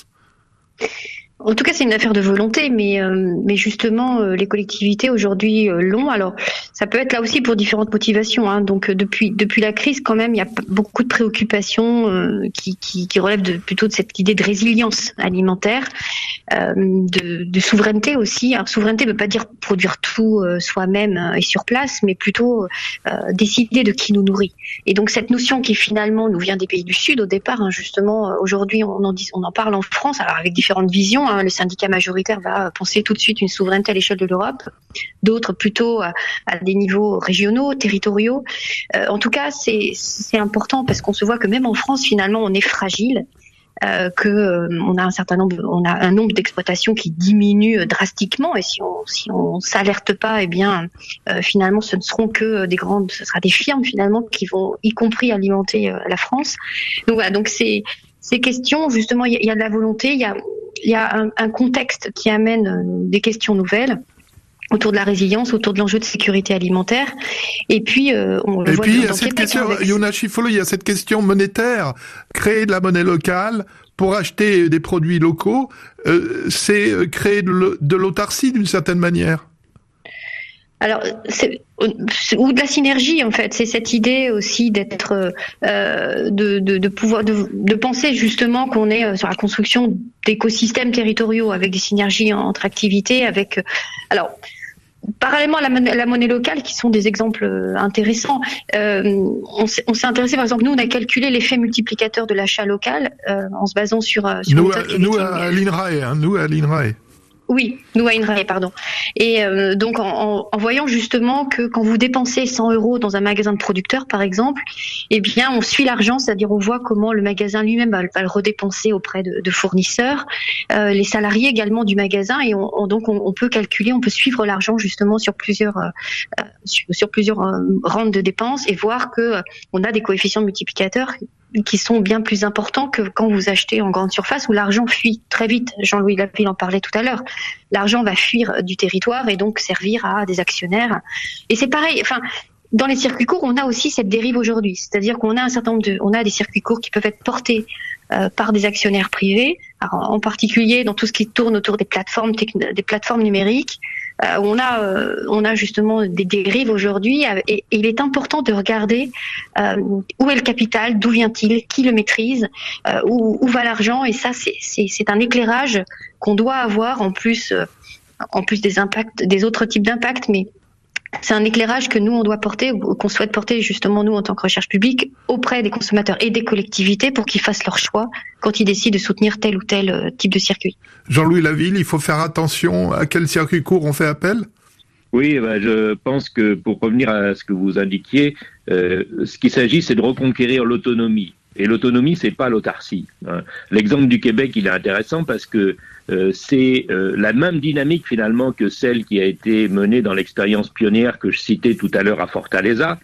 En tout cas, c'est une affaire de volonté, mais euh, mais justement, euh, les collectivités aujourd'hui euh, l'ont. Alors, ça peut être là aussi pour différentes motivations. Hein. Donc, euh, depuis depuis la crise, quand même, il y a p- beaucoup de préoccupations euh, qui, qui qui relèvent de, plutôt de cette idée de résilience alimentaire, euh, de, de souveraineté aussi. Alors, souveraineté ne veut pas dire produire tout euh, soi-même euh, et sur place, mais plutôt euh, décider de qui nous nourrit. Et donc, cette notion qui finalement nous vient des pays du Sud au départ, hein, justement, aujourd'hui, on en dit, on en parle en France, alors avec différentes visions. Le syndicat majoritaire va penser tout de suite une souveraineté à l'échelle de l'Europe, d'autres plutôt à, à des niveaux régionaux, territoriaux. Euh, en tout cas, c'est, c'est important parce qu'on se voit que même en France, finalement, on est fragile, euh, que euh, on a un certain nombre, on a un nombre d'exploitations qui diminue drastiquement, et si on si on s'alerte pas, eh bien, euh, finalement, ce ne seront que des grandes, ce sera des firmes finalement qui vont, y compris alimenter euh, la France. Donc voilà, donc c'est ces questions, justement, il y, y a de la volonté, il y a Il y a un, un contexte qui amène des questions nouvelles autour de la résilience, autour de l'enjeu de sécurité alimentaire. Et puis, euh, on le
Et
voit
puis,
dans,
il y a
dans
cette
Québec,
question,
avec...
Yona Chifolo, il y a cette question monétaire. Créer de la monnaie locale pour acheter des produits locaux, euh, c'est créer de, de l'autarcie d'une certaine manière.
Alors, c'est, ou de la synergie en fait. C'est cette idée aussi d'être, euh, de, de, de pouvoir, de, de penser justement qu'on est sur la construction d'écosystèmes territoriaux avec des synergies entre activités. Avec, alors, parallèlement à la, la monnaie locale, qui sont des exemples intéressants, euh, on, s'est, on s'est intéressé par exemple. Nous, on a calculé l'effet multiplicateur de l'achat local euh, en se basant sur. sur
nous, à, nous à l'INRAE, hein, nous à l'INRAE.
Oui, nous à Inrae, pardon. Et euh, donc en, en, en voyant justement que quand vous dépensez cent euros dans un magasin de producteur, par exemple, eh bien on suit l'argent, c'est-à-dire on voit comment le magasin lui-même va, va le redépenser auprès de, de fournisseurs, euh, les salariés également du magasin, et on, on, donc on, on peut calculer, on peut suivre l'argent justement sur plusieurs euh, sur, sur plusieurs euh, rangs de dépenses et voir que euh, on a des coefficients multiplicateurs qui sont bien plus importants que quand vous achetez en grande surface où l'argent fuit très vite. Jean-Louis Lapille en parlait tout à l'heure. L'argent va fuir du territoire et donc servir à des actionnaires. Et c'est pareil, enfin, dans les circuits courts, on a aussi cette dérive aujourd'hui. C'est-à-dire qu'on a un certain nombre de, on a des circuits courts qui peuvent être portés euh, par des actionnaires privés, alors, en particulier dans tout ce qui tourne autour des plateformes, techn- des plateformes numériques. Euh, on a, euh, on a justement des dérives aujourd'hui, et, et il est important de regarder euh, où est le capital, d'où vient-il, qui le maîtrise, euh, où, où va l'argent, et ça, c'est, c'est, c'est un éclairage qu'on doit avoir en plus, euh, en plus des impacts, des autres types d'impacts, mais c'est un éclairage que nous on doit porter, ou qu'on souhaite porter justement nous en tant que recherche publique auprès des consommateurs et des collectivités pour qu'ils fassent leur choix quand ils décident de soutenir tel ou tel type de circuit.
Jean-Louis Laville, il faut faire attention à quel circuit court on fait appel ?
Oui, bah, je pense que pour revenir à ce que vous indiquiez, euh, ce qu'il s'agit, c'est de reconquérir l'autonomie. Et l'autonomie, c'est pas l'autarcie. Hein. L'exemple du Québec, il est intéressant parce que euh, c'est euh, la même dynamique finalement que celle qui a été menée dans l'expérience pionnière que je citais tout à l'heure à Fortaleza.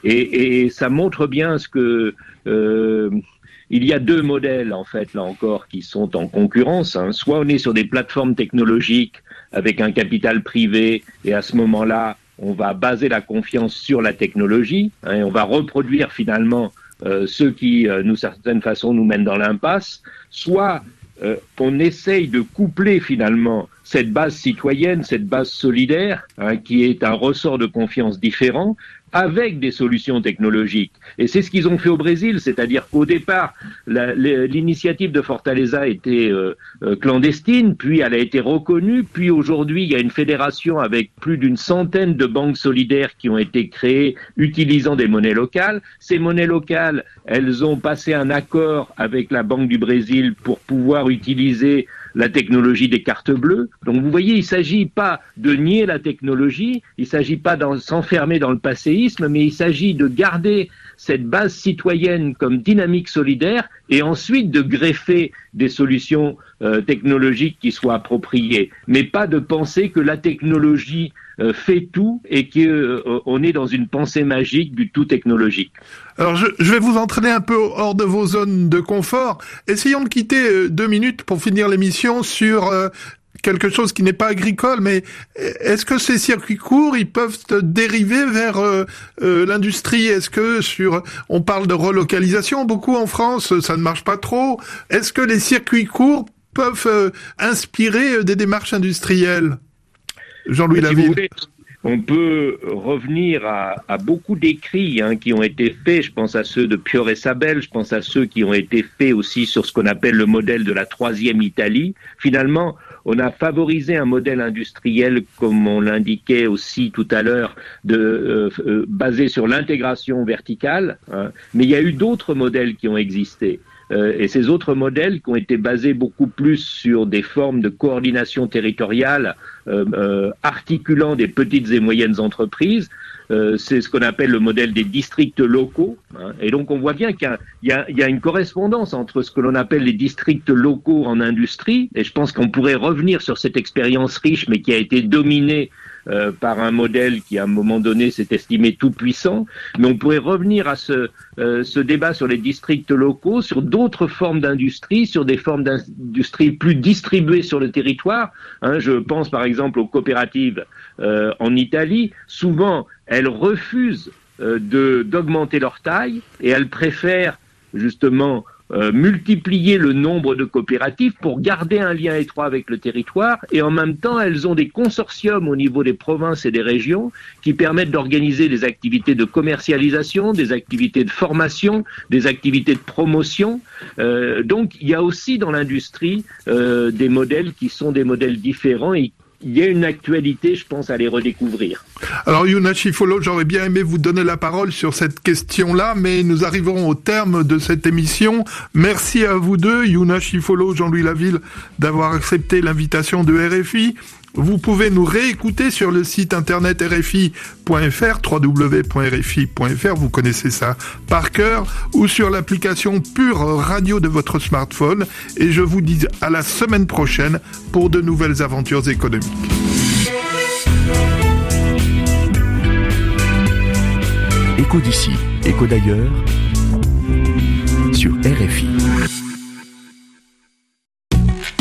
Et, et ça montre bien ce que euh, il y a deux modèles en fait là encore qui sont en concurrence. Hein. Soit on est sur des plateformes technologiques avec un capital privé et à ce moment-là, on va baser la confiance sur la technologie hein, et on va reproduire finalement Euh, ceux qui, euh, d'une certaine façon, nous mènent dans l'impasse, soit euh, on essaye de coupler finalement cette base citoyenne, cette base solidaire, hein, qui est un ressort de confiance différent, avec des solutions technologiques. Et c'est ce qu'ils ont fait au Brésil, c'est-à-dire qu'au départ, la, l'initiative de Fortaleza était euh, euh, clandestine, puis elle a été reconnue, puis aujourd'hui il y a une fédération avec plus d'une centaine de banques solidaires qui ont été créées utilisant des monnaies locales. Ces monnaies locales, elles ont passé un accord avec la Banque du Brésil pour pouvoir utiliser la technologie des cartes bleues. Donc vous voyez, il ne s'agit pas de nier la technologie, il ne s'agit pas de s'enfermer dans le passéisme, mais il s'agit de garder cette base citoyenne comme dynamique solidaire et ensuite de greffer des solutions euh, technologiques qui soient appropriées, mais pas de penser que la technologie euh, fait tout et qu'on euh, est dans une pensée magique du tout technologique.
Alors je, je vais vous entraîner un peu hors de vos zones de confort. Essayons de quitter euh, deux minutes pour finir l'émission sur euh, quelque chose qui n'est pas agricole, mais est-ce que ces circuits courts, ils peuvent dériver vers euh, euh, l'industrie ? Est-ce que sur, on parle de relocalisation beaucoup en France, ça ne marche pas trop. Est-ce que les circuits courts peuvent euh, inspirer des démarches industrielles ? Jean-Louis Laville.
On peut revenir à, à beaucoup d'écrits hein, qui ont été faits, je pense à ceux de Piore Sabel, je pense à ceux qui ont été faits aussi sur ce qu'on appelle le modèle de la troisième Italie. Finalement, on a favorisé un modèle industriel, comme on l'indiquait aussi tout à l'heure, de, euh, euh, basé sur l'intégration verticale, hein. Mais il y a eu d'autres modèles qui ont existé. Euh, et ces autres modèles qui ont été basés beaucoup plus sur des formes de coordination territoriale euh, euh, articulant des petites et moyennes entreprises, euh, c'est ce qu'on appelle le modèle des districts locaux. Hein. Et donc on voit bien qu'il y a, il y a, il y a une correspondance entre ce que l'on appelle les districts locaux en industrie, et je pense qu'on pourrait revenir sur cette expérience riche mais qui a été dominée Euh, par un modèle qui à un moment donné s'est estimé tout puissant, mais on pourrait revenir à ce, euh, ce débat sur les districts locaux, sur d'autres formes d'industrie, sur des formes d'industrie plus distribuées sur le territoire. Hein, je pense par exemple aux coopératives euh, en Italie. Souvent, elles refusent euh, de, d'augmenter leur taille et elles préfèrent justement Euh, multiplier le nombre de coopératives pour garder un lien étroit avec le territoire, et en même temps elles ont des consortiums au niveau des provinces et des régions qui permettent d'organiser des activités de commercialisation, des activités de formation, des activités de promotion. Euh, donc il y a aussi dans l'industrie euh, des modèles qui sont des modèles différents et il y a une actualité, je pense, à les redécouvrir.
Alors, Yuna Chifolo, j'aurais bien aimé vous donner la parole sur cette question-là, mais nous arriverons au terme de cette émission. Merci à vous deux, Yuna Chifolo, Jean-Louis Laville, d'avoir accepté l'invitation de R F I. Vous pouvez nous réécouter sur le site internet R F I point F R, w w w point R F I point F R, vous connaissez ça par cœur, ou sur l'application Pure Radio de votre smartphone. Et je vous dis à la semaine prochaine pour de nouvelles aventures économiques.
Écho d'ici, écho d'ailleurs, sur R F I.